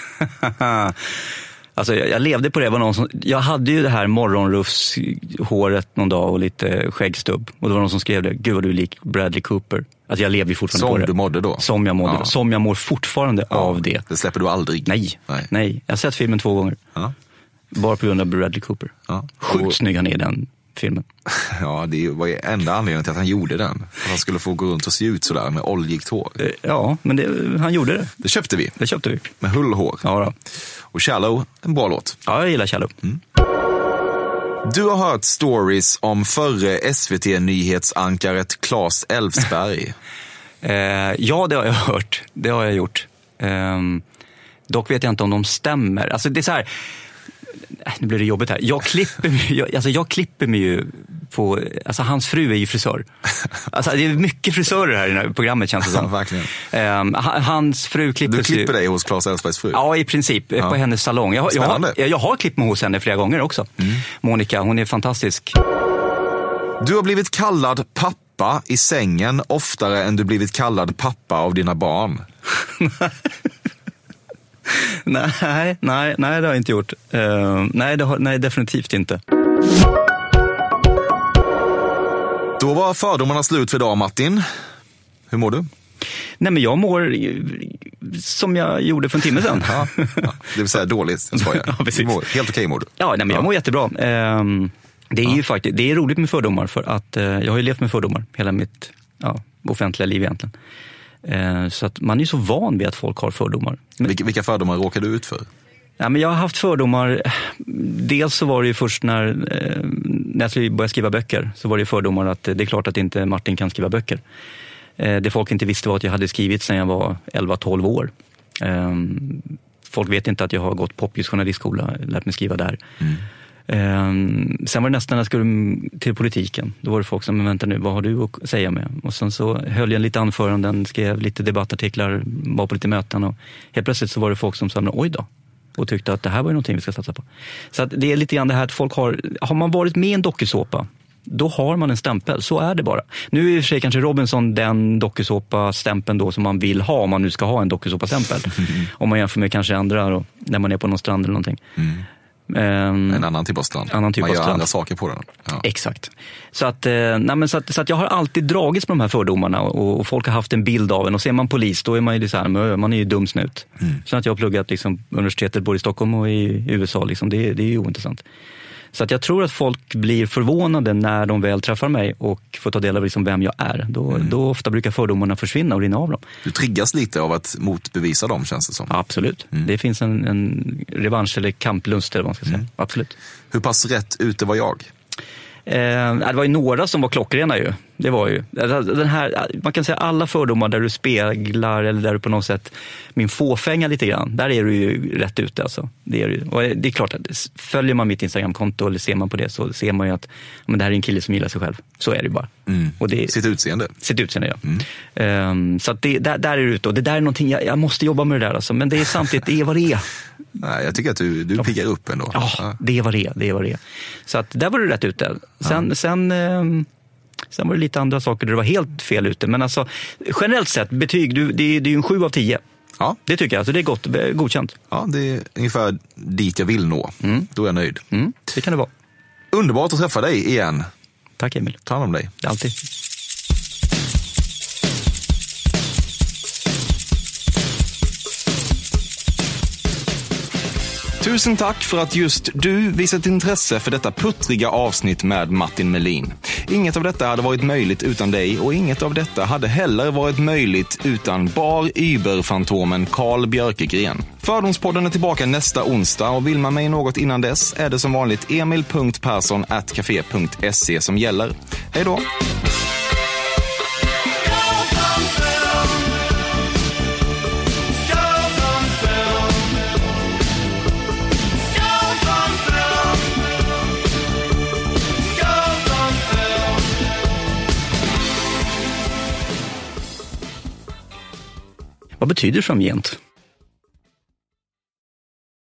Alltså jag, jag levde på det, var någon som, jag hade ju det här morgonrufshåret någon dag och lite skäggstubb. Och det var någon som skrev det, gud vad du är lik Bradley Cooper. Alltså jag lever ju fortfarande som på det. Som du mådde då? Som jag mådde ja. då. Som jag mår fortfarande ja. av det. Det släpper du aldrig? Nej, nej. nej. Jag har sett filmen två gånger. Ja. Bara på grund av Bradley Cooper. Ja. Sjukt och... snygg han är i den filmen. Ja, det var ju enda anledningen till att han gjorde den. Att han skulle få gå runt och se ut sådär med oljigt hår. Ja, men det, han gjorde det. Det köpte vi. Det köpte vi. Med hullhår. Ja då. Och Shallow, en bra låt. Ja, jag gillar Shallow. Mm. Du har hört stories om förre S V T-nyhetsankaret Claes Elfsberg. eh, ja, det har jag hört. Det har jag gjort. Eh, dock vet jag inte om de stämmer. Alltså det är så här... Nu blir det jobbigt här. Jag klipper mig, jag, alltså jag klipper mig ju på... Alltså hans fru är ju frisör. Alltså det är mycket frisörer här i det här programmet, känns det som. Ja, verkligen. Um, hans fru klipper Du klipper ju, dig hos Claes Elfsbergs fru? Ja, i princip. Ja. På hennes salong. Jag, jag, har, jag har klippt mig hos henne flera gånger också. Mm. Monica, hon är fantastisk. Du har blivit kallad pappa i sängen oftare än du blivit kallad pappa av dina barn. nej, nej, nej, det har jag inte gjort. Uh, nej, det har, nej, definitivt inte. Då var fördomarna slut för idag, Martin. Hur mår du? Nej, men jag mår som jag gjorde för en timme sedan. ja, ja, det vill säga dåligt, jag skojar. Ja, precis. Mår, helt okej mår du. Ja, nej, men jag mår jättebra. Uh, det är ja. ju faktiskt, det är roligt med fördomar för att uh, jag har ju levt med fördomar hela mitt ja, offentliga liv egentligen. Så att man är ju så van vid att folk har fördomar. Men, vilka, vilka fördomar råkar du ut för? Ja, men jag har haft fördomar. Dels så var det ju först när, när jag började skriva böcker. Så var det fördomar att det är klart att inte Martin kan skriva böcker. Det folk inte visste var att jag hade skrivit sedan jag var elva tolv år. Folk vet inte att jag har gått Poppius journalistskola, lärt mig skriva där. Mm. Um, sen var det nästan när jag skulle till politiken. Då var det folk som, men vänta nu, vad har du att säga med? Och sen så höll jag lite anföranden, skrev lite debattartiklar, var på lite möten och helt plötsligt så var det folk som sa, oj då, och tyckte att det här var ju någonting vi ska satsa på. Så att det är lite grann det här att folk har, har man varit med i en dokusåpa, då har man en stämpel, så är det bara. Nu är i och för sig kanske Robinson den dokusåpa-stämpeln då som man vill ha, om man nu ska ha en dokusåpa-stämpel. Mm. Om man jämför med kanske andra då, när man är på någon strand eller någonting. Mm. Um, en annan typ av strand. Annan typ man av gör strand. andra saker på den. Ja. Exakt. Så att, eh, nej men så, att, så att jag har alltid dragits med de här fördomarna och, och folk har haft en bild av en. Och ser man polis, då är man ju så här, man är ju dum snut. Mm. Så att jag har pluggat liksom, universitetet både i Stockholm och i U S A. Liksom, det, det är ju ointressant. Så att jag tror att folk blir förvånade när de väl träffar mig och får ta del av liksom vem jag är. Då, mm. då ofta brukar fördomarna försvinna och rinna av dem. Du triggas lite av att motbevisa dem, känns det som. Absolut. Mm. Det finns en, en revansch eller kamplust eller vad man ska säga. Mm. Absolut. Hur pass rätt ute var jag? Eh, det var ju några som var klockrena ju. Det var ju. Den här, man kan säga alla fördomar där du speglar eller där du på något sätt min fåfänga lite grann. Där är du ju rätt ute alltså. Det är ju. Och det är klart att följer man mitt Instagramkonto eller ser man på det så ser man ju att men det här är en kille som gillar sig själv. Så är det ju bara. Mm. Och det, sitt utseende. Sitt utseende, ja. Mm. Um, så att det, där, där är det ute. Och det där är någonting, jag, jag måste jobba med det där alltså. Men det är samtidigt, det är vad det är. Nej, jag tycker att du, du piggar upp ändå. Ja, ja, det är vad det är. Det är vad det är. Så att där var du rätt ute. Sen, ja. sen, um, sen var det lite andra saker där du var helt fel ute. Men alltså, generellt sett, betyg, du, det, är, det är ju en sju av tio. Ja. Det tycker jag, alltså det är gott, godkänt. Ja, det är ungefär dit jag vill nå. Mm. Då är jag nöjd. Mm. Det kan det vara. Underbart att träffa dig igen. Tack Emil. Ta hand om dig. Alltid. Tusen tack för att just du visat intresse för detta puttriga avsnitt med Martin Melin. Inget av detta hade varit möjligt utan dig och inget av detta hade heller varit möjligt utan bar Uber-fantomen Carl Björkegren. Fördomspodden är tillbaka nästa onsdag och vill man mig något innan dess är det som vanligt emil punkt persson at café punkt se som gäller. Hej då! Vad betyder framgent?